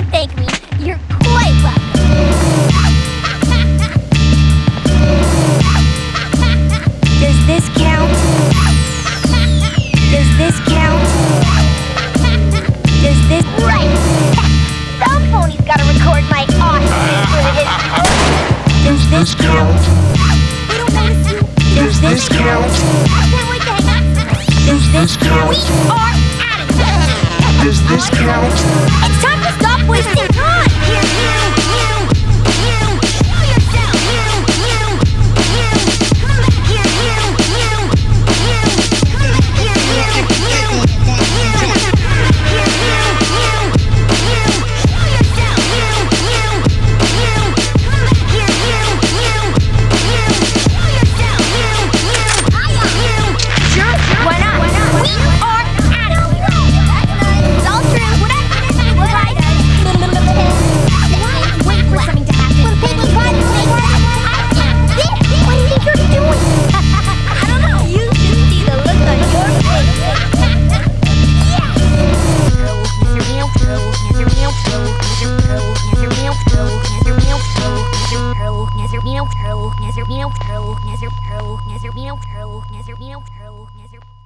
Don't thank me. You're quite welcome. Does this count? Does this count? Does this... Right! Some pony's gotta record my awesome for the history. Does this count? We don't notice you. Does this count? I can't wait to hang out. Does this count? We are at it. Does this count? It's time to stop wasting time. Nezzer